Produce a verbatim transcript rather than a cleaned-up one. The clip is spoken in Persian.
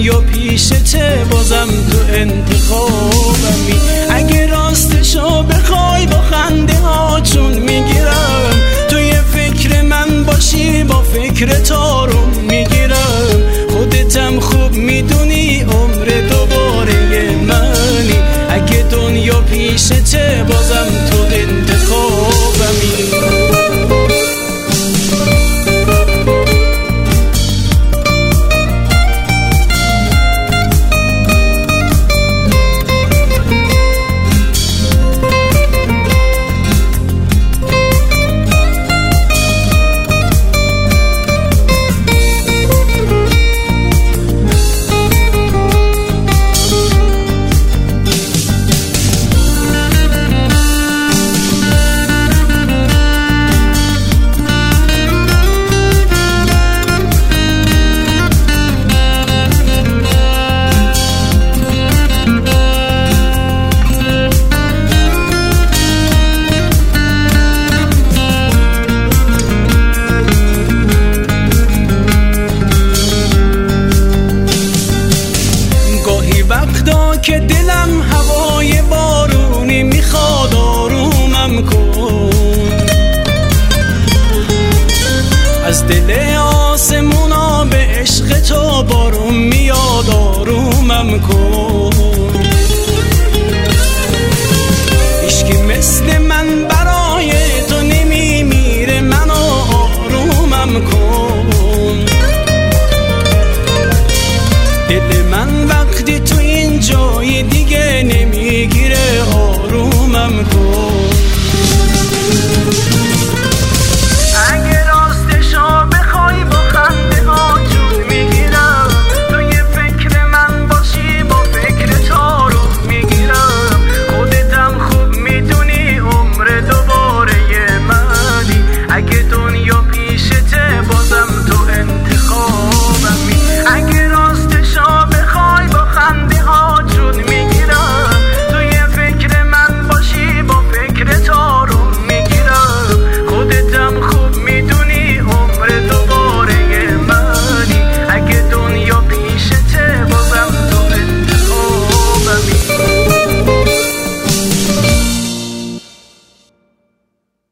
دنیا پیشته بازم تو انتخابمی. اگه راستشو بخوای با خنده ها چون میگیرم، توی فکر من باشی با فکر تارم میگیرم. خودتم خوب میدونی عمر دوباره منی. اگه دنیا پیشته بازم تو انتخابمی. وقتا که دلم هوای بارونی میخواد آرومم کن، از دل آسمونا به عشق تو بارون میاد آرومم کن.